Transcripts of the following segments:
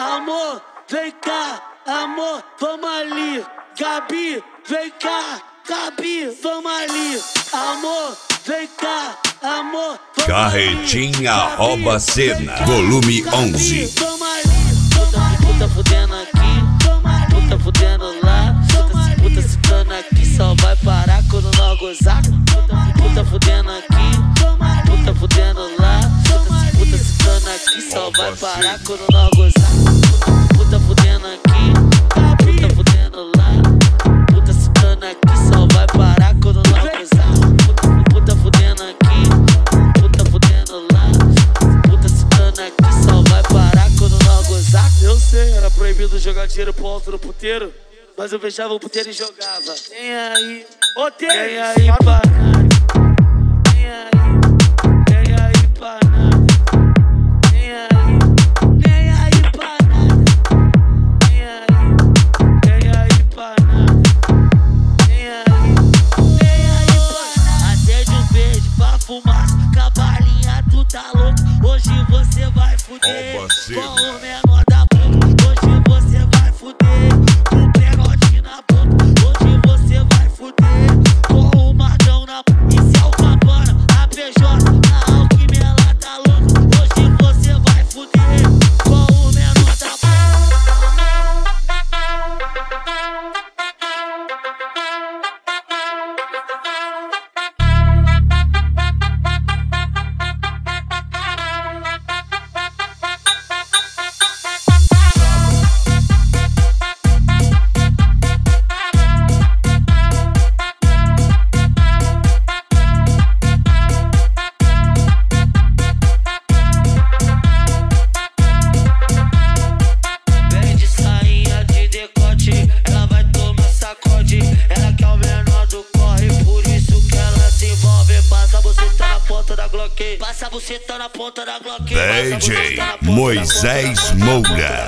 amor, vem cá, amor, vamos ali. Gabi, vem cá, Gabi, vamos ali. Amor, vem cá, amor, vamos Carretinha rouba cena, volume 11. Vamos ali. Puta fudendo aqui, puta fudendo lá. Puta citando aqui, só vai parar quando nós gozar. Puta fudendo aqui, puta fudendo lá. Puta citando aqui, só vai parar quando nós gozar. Puta fudendo aqui, puta fudendo lá. Puta citando aqui, só vai parar quando nós gozar. Puta fudendo aqui, puta fudendo lá. Puta citando aqui, só vai parar quando nós gozar. Eu sei, era proibido jogar dinheiro pro alto no puteiro, mas eu fechava o puteiro e jogava. Tem aí, tem aí pra nada. Tem aí pra nada. Tem aí pra nada. Tem aí pra nada. Tem aí pra nada. Acende um beijo pra fumaça, cavalinha, tu tá louco. Hoje você vai fuder com o menor da boca. Hoje você vai fuder com pegote na boca. Hoje você vai fuder com o Marcão na boca. Isso é o Campana, a PJ, a Alquimia lá tá louco. Hoje você vai fuder com o menor da boca. Passa a buceta na ponta da Glock. DJ Moisés Moura.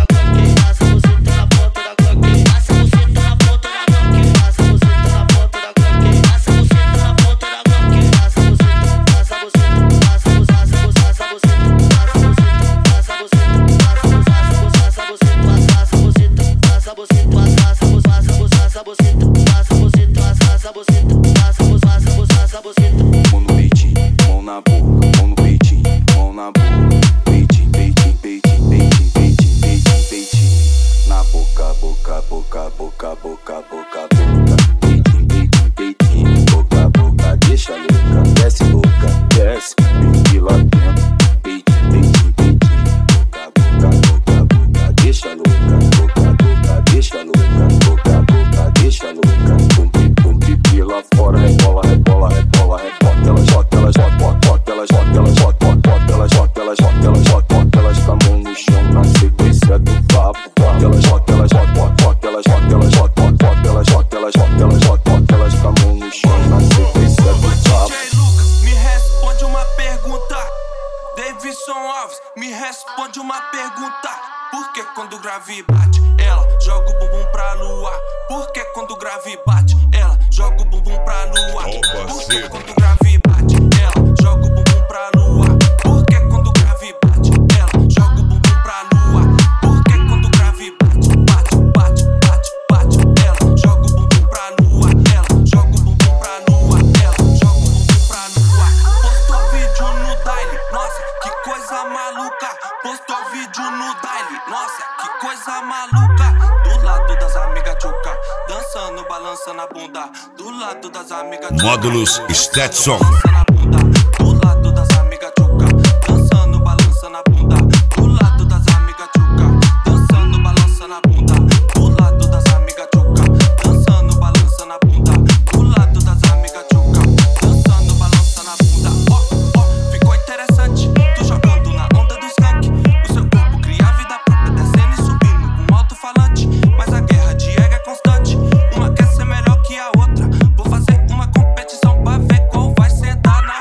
Me responde uma pergunta. Por que quando o grave bate, ela joga o bumbum pra lua? Por que quando o grave bate, ela joga o bumbum pra lua? Por que quando o grave bate, ela joga o bumbum pra lua? Por que quando o grave bate, ela joga o bumbum pra lua? Por que quando o grave bate, bate, ela joga o bumbum pra lua? Ela joga o bumbum pra lua? Ela joga o bumbum pra lua? Postou vídeo no Daily, nossa, que coisa maluca. Postou vídeo no Daily, nossa, que coisa maluca. Do lado das amigas tchuca, dançando, balançando a bunda. Do lado das amigas tchuca, Módulos Stetson. do lado das amigas tchuca, dançando, balançando a bunda. Do lado das amigas tchuca, dançando, balançando a bunda. Do lado das amigas tchuca, dançando, balançando a bunda. Do lado das amigas tchuca, dançando, balançando a bunda. Ó, ficou interessante, tu jogando na onda do skunk. O seu corpo cria vida própria, descendo e subindo com alto-falante. Mas a guerra de ego é constante, uma quer ser melhor que a outra. Vou fazer uma competição pra ver qual vai sentar na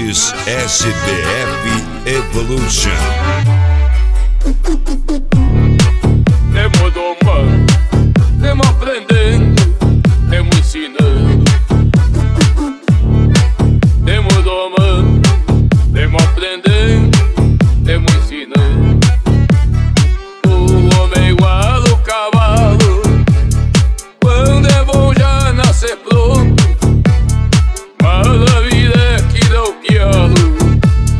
Esportes SBF Evolution. Temos domando, temos aprendendo, temos ensinando. Temos domando, temos aprendendo, temos ensinando. O homem é igual ao cavalo, quando é bom já nasce pronto. Mas a vida é que dá o pialo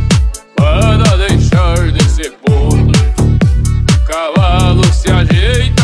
para deixar de ser ponto. O cavalo se ajeita